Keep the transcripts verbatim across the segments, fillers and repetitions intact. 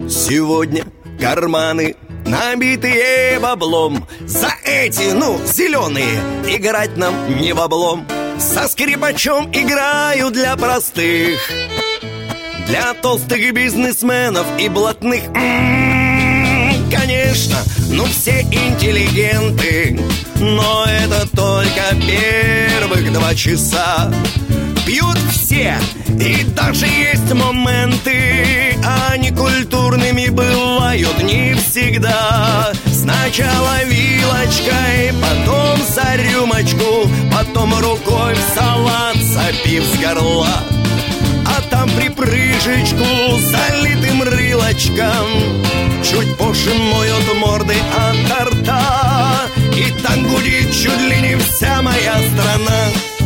Сегодня карманы набитые баблом. За эти, ну, зеленые, играть нам не в облом. Со скрипачом играю для простых, для толстых бизнесменов и блатных. М-м-м, конечно, ну все интеллигенты, но это только первых два часа. Пьют все, и даже есть моменты, они культурными бывают не всегда. Сначала вилочкой, потом за рюмочку, потом рукой в салат, запив с горла. А там припрыжечку залитым рылочком чуть позже моют морды от рта. И так гудит чуть ли не вся моя страна.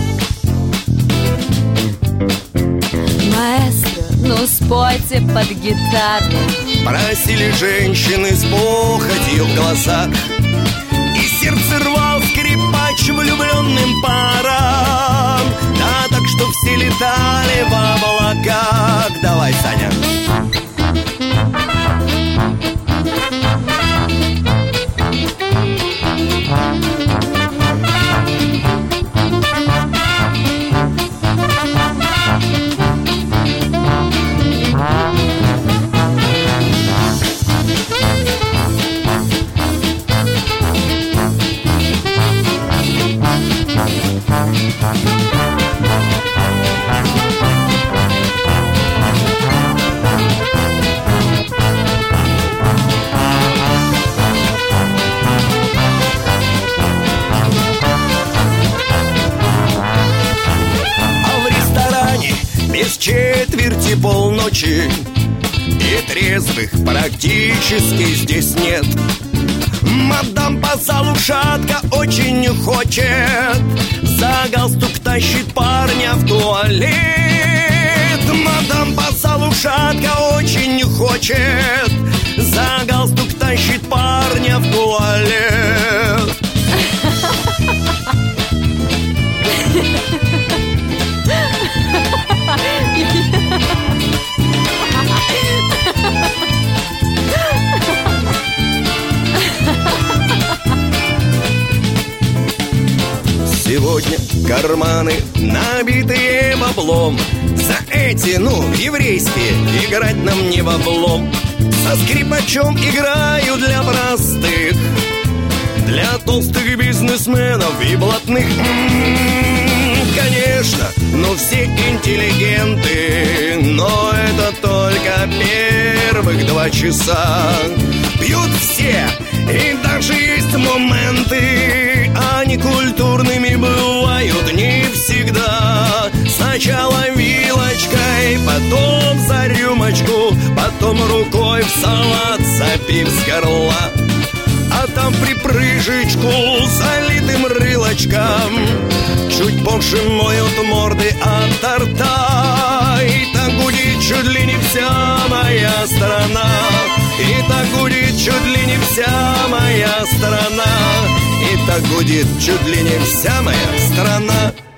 Маэстро, ну спойте под гитару. Просили женщины с похотью в глазах, и сердце рвал скрипач влюбленным парам. Да, так что все летали в облаках. Давай, Саня. Без четверти полночи, и трезвых практически здесь нет. Мадам по залу шатко очень хочет, за галстук тащит парня в туалет. Мадам по залу шатко очень хочет, за галстук тащит парня в туалет. Сегодня карманы набитые баблом. За эти, ну, еврейские, играть нам не в облом. Со скрипачом играю для простых, для толстых бизнесменов и блатных. М-м-м, конечно, ну все интеллигенты, но это только первых два часа. Пьют все, и даже есть моменты, они культурными бывают не всегда. Сначала вилочкой, потом за рюмочку, потом рукой в салат, запив с горла. А там припрыжечку залитым рылочком чуть позже моют морды от рта. И так гудит чуть ли не вся моя страна. И так гудит чуть ли не вся моя страна. И так гудит чуть ли не вся моя страна.